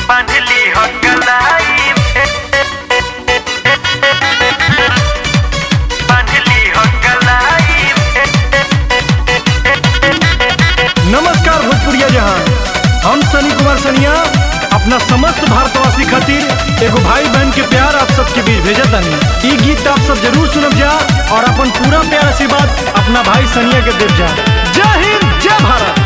बांधली हो कलाई बांधली हो कलाई। नमस्कार भोजपुरिया जहां, हम सनी कुमार सनिया अपना समस्त भारतवासी खातिर एगो भाई बहन के प्यार आप सबके बीच भेजत तानी। ई गीत आप सब जरूर सुनब जा और अपन पूरा प्यार आशीर्वाद अपना भाई सनिया के देव जा। जय हिंद, जय भारत।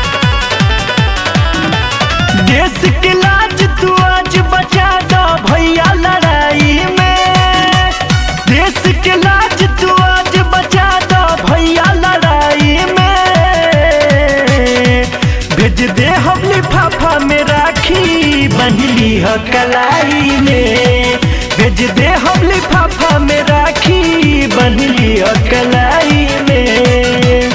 देश के लाज तू आज बचा दो भैया लड़ाई में। देश के लाज तू आज बचा दो भैया लड़ाई में। भेज दे हम लिफाफा में राखी बंधली हो कलाई में। भेज दे हम लिफाफा में राखी बंधली हो कलाई में।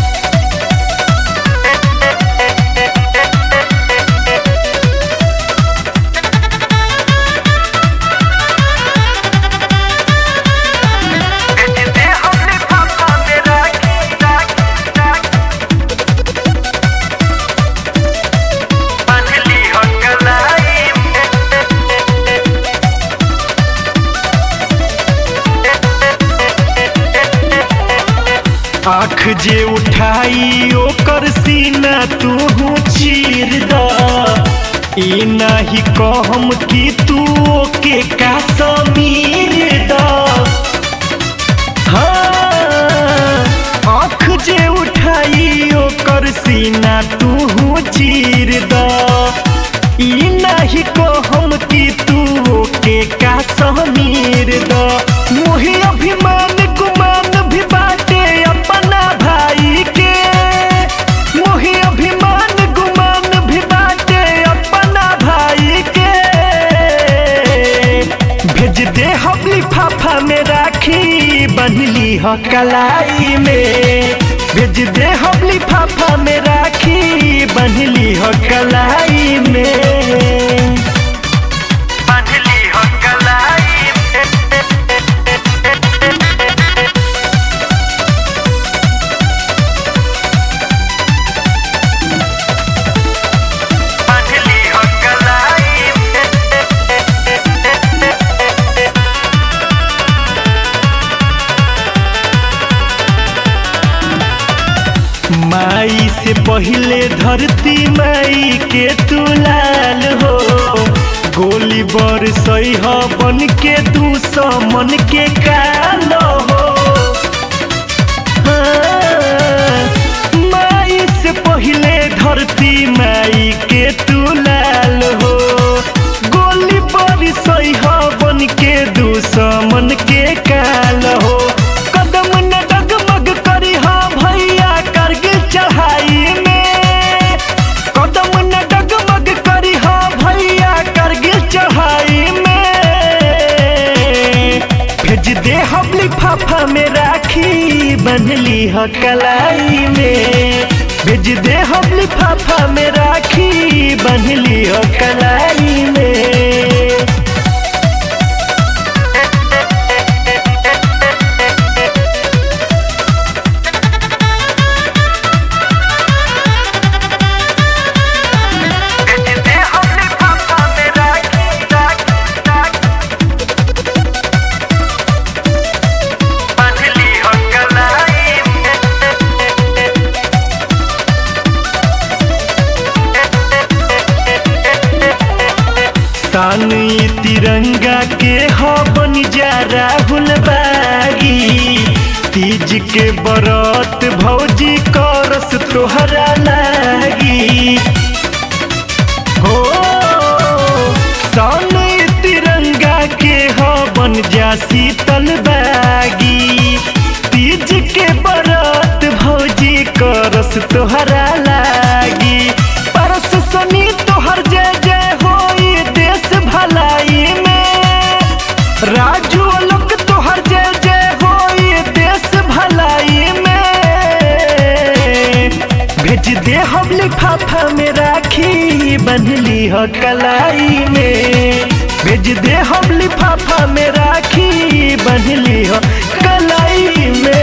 आँख जे उठाई ओकर सीना तू चीर द। ई नाही कहम कि तू ओके का समीर द। हाँ, आँख जे उठाई ओकर सीना तू चीर द। ई नाही कहम कि तू ओके का समीर द। मोहि अभिमान गुमान भी बाटे अपना भाई के। मोहि अभिमान गुमान भी बाटे अपना भाई के। भेज दे हम लिफाफा में राखी बंधली हो कलाई में। भेज दे हम लिफाफा में राखी बंधली हो कलाई में। बांधली हो कलाई बांधली हो कलाई। माई से पहले धरती माई के तू लाल हो। गोली बरसई हो बन के दुश्मन के काल हो। हाँ, माई से पहले धरती माई के तू लाल हो। गोली बरसई हो बन के दुश्मन के काल हो। कदम न डगमग करी हो भैया करगिल चढ़ाई में। कदम न डगमग करी हो भैया करगिल चढ़ाई में। भेज दे हम लिफाफा में राखी बंधली हो कलाई में। भेज दे हम लिफाफा में राखी बंधली हो कलाई में। बांधली हो कलाई तान ई तिरंगा के हो बन जा राहुल बागी। तीज के बरत भौजी करस तोहरा लागी हो। तान ई तिरंगा के हो बन जा शीतल बागी। तीज के बरत भौजी करस तोहरा लागी। परस सनी तोहर जय जय होई देश भलाई में। राजू लोक तोहर जय जय होई देश भलाई में। भेज दे हम लिफाफा में राखी बंधली हो कलाई में। भेज दे हम लिफाफा में राखी बंधली हो कलाई में।